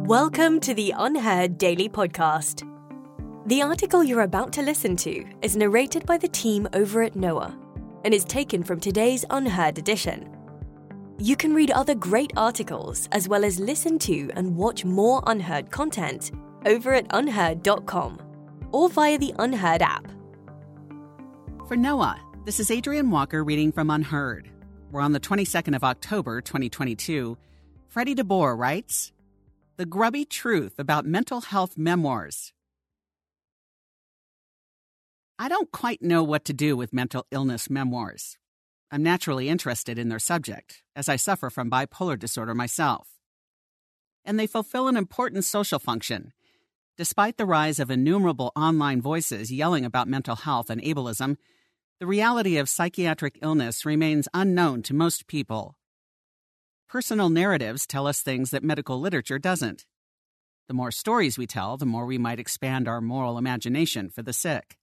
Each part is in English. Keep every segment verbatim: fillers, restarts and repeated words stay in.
Welcome to the Unheard Daily Podcast. The article you're about to listen to is narrated by the team over at Noah and is taken from today's Unheard edition. You can read other great articles as well as listen to and watch more Unheard content over at unheard dot com or via the Unheard app. For Noah, this is Adrienne Walker reading from Unheard. We're on the twenty-second of October, twenty twenty-two. Freddie DeBoer writes, The Grubby Truth About Mental Health Memoirs. I don't quite know what to do with mental illness memoirs. I'm naturally interested in their subject, as I suffer from bipolar disorder myself. And they fulfill an important social function. Despite the rise of innumerable online voices yelling about mental health and ableism, the reality of psychiatric illness remains unknown to most people. Personal narratives tell us things that medical literature doesn't. The more stories we tell, the more we might expand our moral imagination for the sick.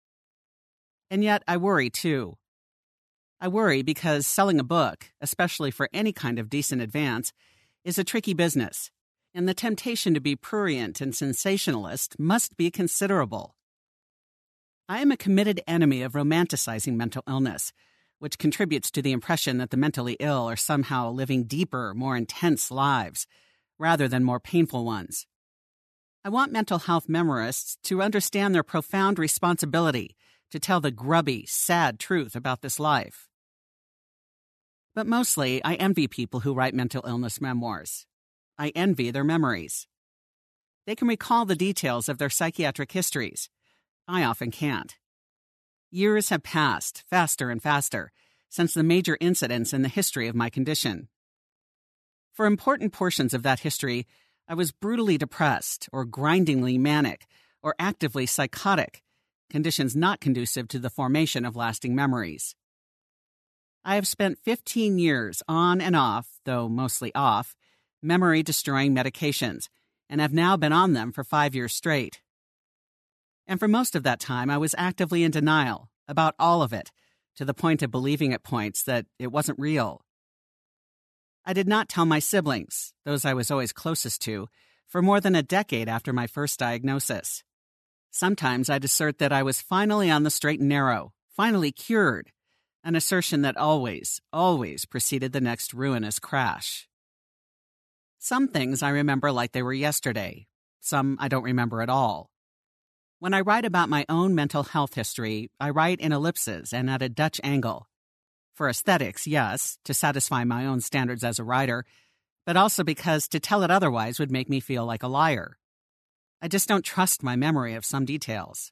And yet, I worry, too. I worry because selling a book, especially for any kind of decent advance, is a tricky business, and the temptation to be prurient and sensationalist must be considerable. I am a committed enemy of romanticizing mental illness, which contributes to the impression that the mentally ill are somehow living deeper, more intense lives, rather than more painful ones. I want mental health memoirists to understand their profound responsibility to tell the grubby, sad truth about this life. But mostly, I envy people who write mental illness memoirs. I envy their memories. They can recall the details of their psychiatric histories. I often can't. Years have passed, faster and faster, since the major incidents in the history of my condition. For important portions of that history, I was brutally depressed, or grindingly manic, or actively psychotic, conditions not conducive to the formation of lasting memories. I have spent fifteen years on and off, though mostly off, memory-destroying medications, and have now been on them for five years straight. And for most of that time, I was actively in denial about all of it, to the point of believing at points that it wasn't real. I did not tell my siblings, those I was always closest to, for more than a decade after my first diagnosis. Sometimes I'd assert that I was finally on the straight and narrow, finally cured, an assertion that always, always preceded the next ruinous crash. Some things I remember like they were yesterday. Some I don't remember at all. When I write about my own mental health history, I write in ellipses and at a Dutch angle. For aesthetics, yes, to satisfy my own standards as a writer, but also because to tell it otherwise would make me feel like a liar. I just don't trust my memory of some details.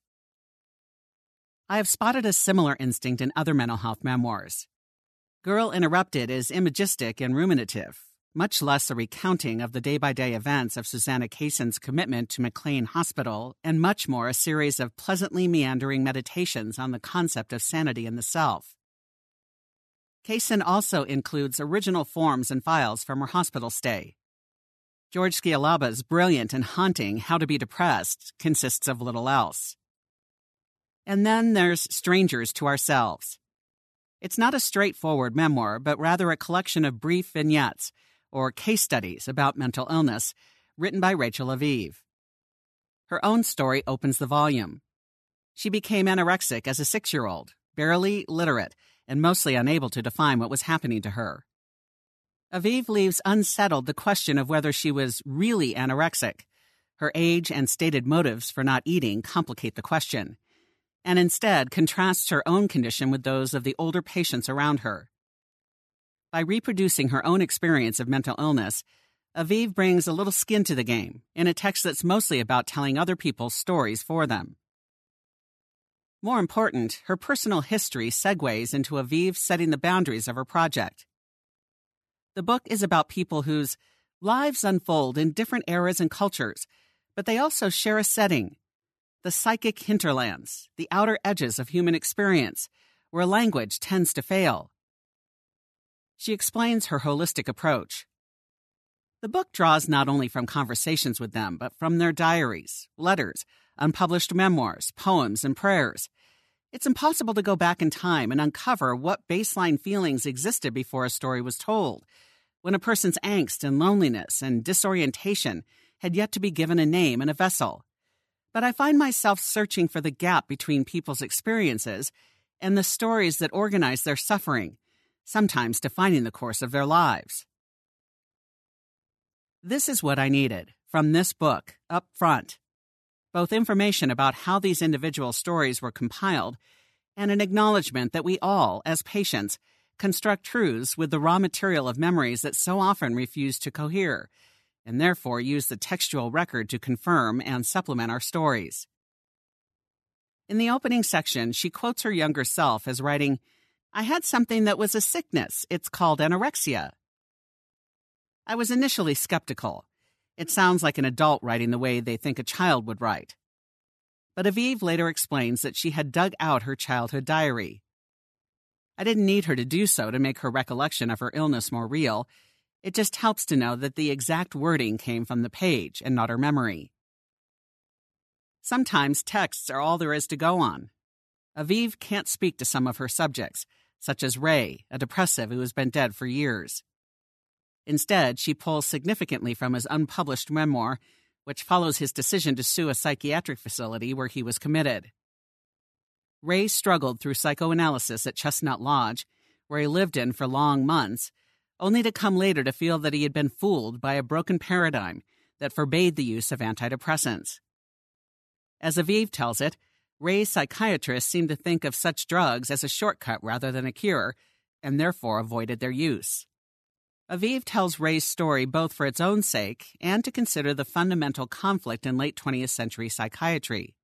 I have spotted a similar instinct in other mental health memoirs. Girl Interrupted is imagistic and ruminative, much less a recounting of the day-by-day events of Susanna Kayson's commitment to McLean Hospital, and much more a series of pleasantly meandering meditations on the concept of sanity in the self. Kayson also includes original forms and files from her hospital stay. George Scialaba's brilliant and haunting How to Be Depressed consists of little else. And then there's Strangers to Ourselves. It's not a straightforward memoir, but rather a collection of brief vignettes, or case studies about mental illness, written by Rachel Aviv. Her own story opens the volume. She became anorexic as a six-year-old, barely literate, and mostly unable to define what was happening to her. Aviv leaves unsettled the question of whether she was really anorexic. Her age and stated motives for not eating complicate the question, and instead contrasts her own condition with those of the older patients around her. By reproducing her own experience of mental illness, Aviv brings a little skin to the game in a text that's mostly about telling other people's stories for them. More important, her personal history segues into Aviv setting the boundaries of her project. The book is about people whose lives unfold in different eras and cultures, but they also share a setting, the psychic hinterlands, the outer edges of human experience, where language tends to fail. She explains her holistic approach. The book draws not only from conversations with them, but from their diaries, letters, unpublished memoirs, poems, and prayers. It's impossible to go back in time and uncover what baseline feelings existed before a story was told, when a person's angst and loneliness and disorientation had yet to be given a name and a vessel. But I find myself searching for the gap between people's experiences and the stories that organize their suffering, sometimes defining the course of their lives. This is what I needed from this book, up front. Both information about how these individual stories were compiled and an acknowledgement that we all, as patients, construct truths with the raw material of memories that so often refuse to cohere, and therefore use the textual record to confirm and supplement our stories. In the opening section, she quotes her younger self as writing, "I had something that was a sickness. It's called anorexia." I was initially skeptical. It sounds like an adult writing the way they think a child would write. But Aviv later explains that she had dug out her childhood diary. I didn't need her to do so to make her recollection of her illness more real. It just helps to know that the exact wording came from the page and not her memory. Sometimes texts are all there is to go on. Aviv can't speak to some of her subjects, such as Ray, a depressive who has been dead for years. Instead, she pulls significantly from his unpublished memoir, which follows his decision to sue a psychiatric facility where he was committed. Ray struggled through psychoanalysis at Chestnut Lodge, where he lived in for long months, only to come later to feel that he had been fooled by a broken paradigm that forbade the use of antidepressants. As Aviv tells it, Ray's psychiatrists seemed to think of such drugs as a shortcut rather than a cure, and therefore avoided their use. Aviv tells Ray's story both for its own sake and to consider the fundamental conflict in late twentieth century psychiatry.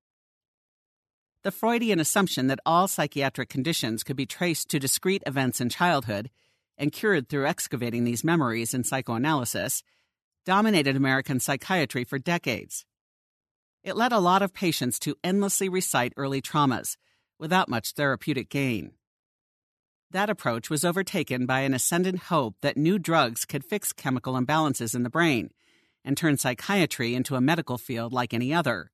The Freudian assumption that all psychiatric conditions could be traced to discrete events in childhood and cured through excavating these memories in psychoanalysis dominated American psychiatry for decades. It led a lot of patients to endlessly recite early traumas without much therapeutic gain. That approach was overtaken by an ascendant hope that new drugs could fix chemical imbalances in the brain and turn psychiatry into a medical field like any other.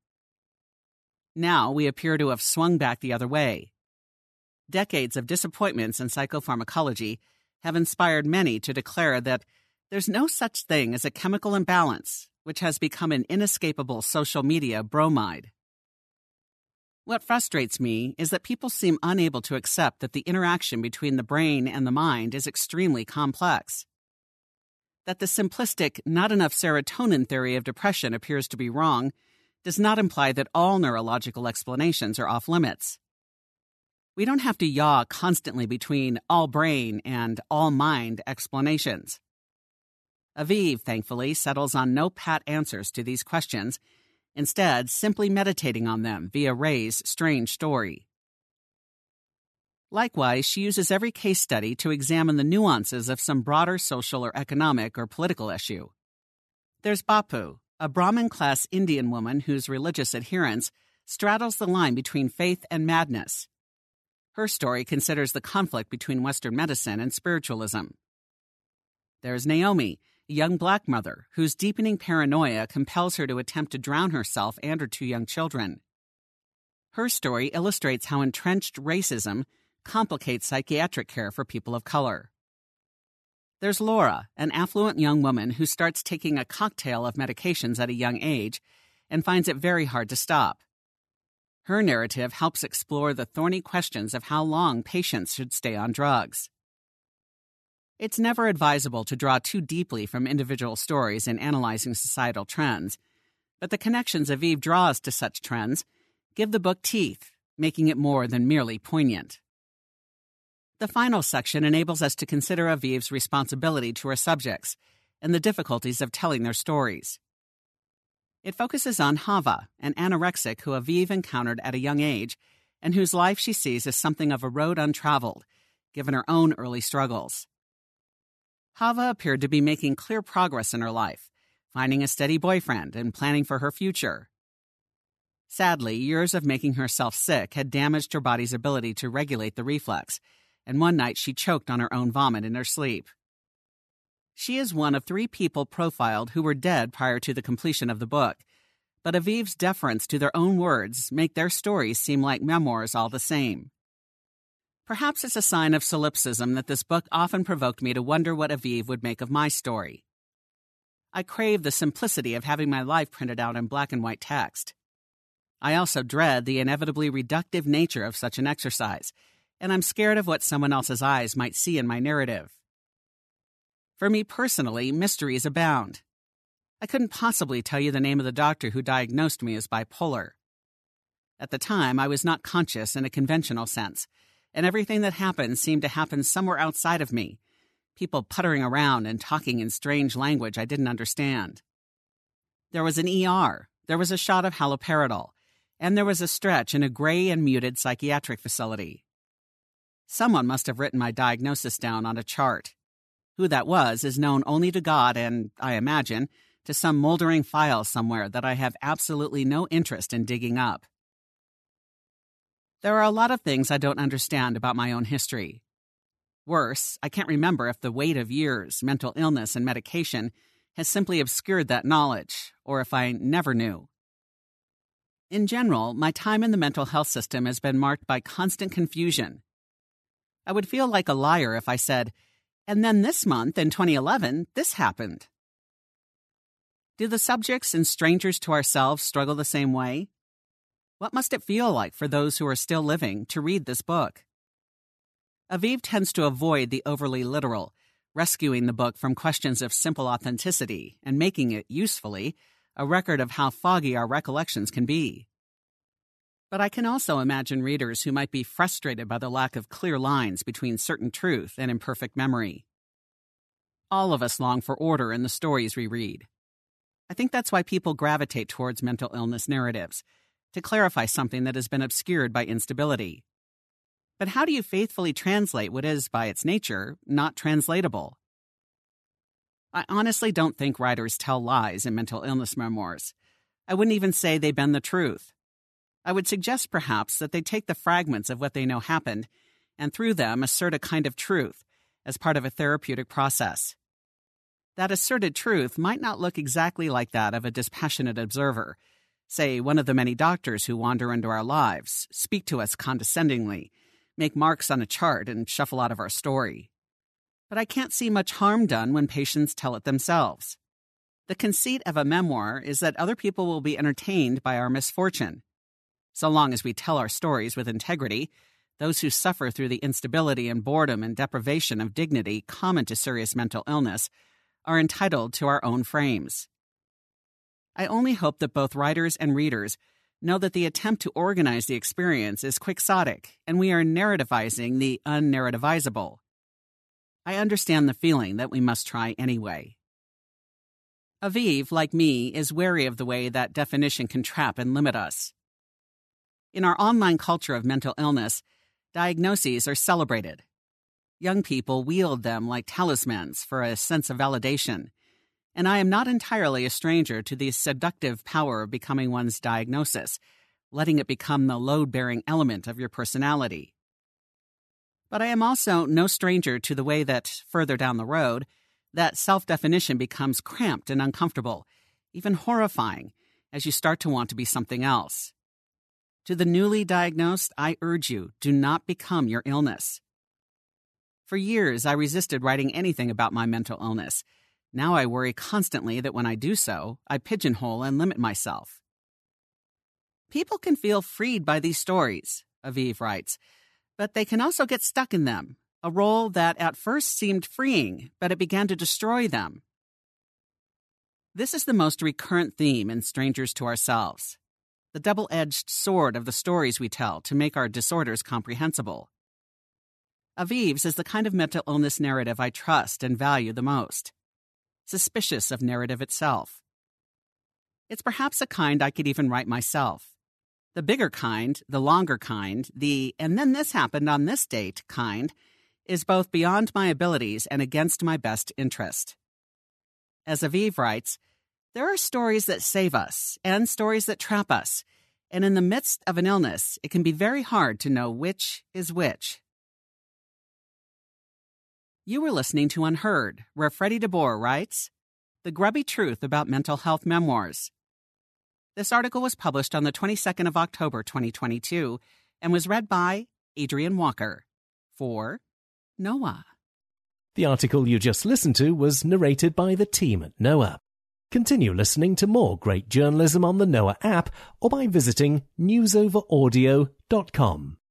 Now we appear to have swung back the other way. Decades of disappointments in psychopharmacology have inspired many to declare that there's no such thing as a chemical imbalance, which has become an inescapable social media bromide. What frustrates me is that people seem unable to accept that the interaction between the brain and the mind is extremely complex. That the simplistic, not enough serotonin theory of depression appears to be wrong does not imply that all neurological explanations are off limits. We don't have to yaw constantly between all brain and all mind explanations. Aviv, thankfully, settles on no pat answers to these questions, instead simply meditating on them via Ray's strange story. Likewise, she uses every case study to examine the nuances of some broader social or economic or political issue. There's Bapu, a Brahmin-class Indian woman whose religious adherence straddles the line between faith and madness. Her story considers the conflict between Western medicine and spiritualism. There's Naomi, a young black mother whose deepening paranoia compels her to attempt to drown herself and her two young children. Her story illustrates how entrenched racism complicates psychiatric care for people of color. There's Laura, an affluent young woman who starts taking a cocktail of medications at a young age and finds it very hard to stop. Her narrative helps explore the thorny questions of how long patients should stay on drugs. It's never advisable to draw too deeply from individual stories in analyzing societal trends, but the connections Aviv draws to such trends give the book teeth, making it more than merely poignant. The final section enables us to consider Aviv's responsibility to her subjects and the difficulties of telling their stories. It focuses on Hava, an anorexic who Aviv encountered at a young age and whose life she sees as something of a road untraveled, given her own early struggles. Hava appeared to be making clear progress in her life, finding a steady boyfriend and planning for her future. Sadly, years of making herself sick had damaged her body's ability to regulate the reflex, and one night she choked on her own vomit in her sleep. She is one of three people profiled who were dead prior to the completion of the book, but Aviv's deference to their own words make their stories seem like memoirs all the same. Perhaps it's a sign of solipsism that this book often provoked me to wonder what Aviv would make of my story. I crave the simplicity of having my life printed out in black and white text. I also dread the inevitably reductive nature of such an exercise, and I'm scared of what someone else's eyes might see in my narrative. For me personally, mysteries abound. I couldn't possibly tell you the name of the doctor who diagnosed me as bipolar. At the time, I was not conscious in a conventional sense, and everything that happened seemed to happen somewhere outside of me, people puttering around and talking in strange language I didn't understand. There was an E R, there was a shot of haloperidol, and there was a stretch in a gray and muted psychiatric facility. Someone must have written my diagnosis down on a chart. Who that was is known only to God and, I imagine, to some moldering file somewhere that I have absolutely no interest in digging up. There are a lot of things I don't understand about my own history. Worse, I can't remember if the weight of years, mental illness, and medication has simply obscured that knowledge, or if I never knew. In general, my time in the mental health system has been marked by constant confusion. I would feel like a liar if I said, and then this month, in twenty eleven, this happened. Do the subjects and strangers to ourselves struggle the same way? What must it feel like for those who are still living to read this book? Aviv tends to avoid the overly literal, rescuing the book from questions of simple authenticity and making it, usefully, a record of how foggy our recollections can be. But I can also imagine readers who might be frustrated by the lack of clear lines between certain truth and imperfect memory. All of us long for order in the stories we read. I think that's why people gravitate towards mental illness narratives, to clarify something that has been obscured by instability. But how do you faithfully translate what is, by its nature, not translatable? I honestly don't think writers tell lies in mental illness memoirs. I wouldn't even say they bend the truth. I would suggest, perhaps, that they take the fragments of what they know happened and through them assert a kind of truth as part of a therapeutic process. That asserted truth might not look exactly like that of a dispassionate observer, say one of the many doctors who wander into our lives, speak to us condescendingly, make marks on a chart, and shuffle out of our story. But I can't see much harm done when patients tell it themselves. The conceit of a memoir is that other people will be entertained by our misfortune. So long as we tell our stories with integrity, those who suffer through the instability and boredom and deprivation of dignity common to serious mental illness are entitled to our own frames. I only hope that both writers and readers know that the attempt to organize the experience is quixotic, and we are narrativizing the unnarrativizable. I understand the feeling that we must try anyway. Aviv, like me, is wary of the way that definition can trap and limit us. In our online culture of mental illness, diagnoses are celebrated. Young people wield them like talismans for a sense of validation, and I am not entirely a stranger to the seductive power of becoming one's diagnosis, letting it become the load-bearing element of your personality. But I am also no stranger to the way that, further down the road, that self-definition becomes cramped and uncomfortable, even horrifying, as you start to want to be something else. To the newly diagnosed, I urge you, do not become your illness. For years, I resisted writing anything about my mental illness. Now I worry constantly that when I do so, I pigeonhole and limit myself. People can feel freed by these stories, Aviv writes, but they can also get stuck in them, a role that at first seemed freeing, but it began to destroy them. This is the most recurrent theme in Strangers to Ourselves, the double-edged sword of the stories we tell to make our disorders comprehensible. Aviv's is the kind of mental illness narrative I trust and value the most, suspicious of narrative itself. It's perhaps a kind I could even write myself. The bigger kind, the longer kind, the "and then this happened on this date" kind, is both beyond my abilities and against my best interest. As Aviv writes, there are stories that save us and stories that trap us, and in the midst of an illness, it can be very hard to know which is which. You were listening to Unheard, where Freddie DeBoer writes, The Grubby Truth About Mental Health Memoirs. This article was published on the twenty-second of October, twenty twenty-two, and was read by Adrian Walker for Noah. The article you just listened to was narrated by the team at Noah. Continue listening to more great journalism on the Noah app or by visiting news over audio dot com.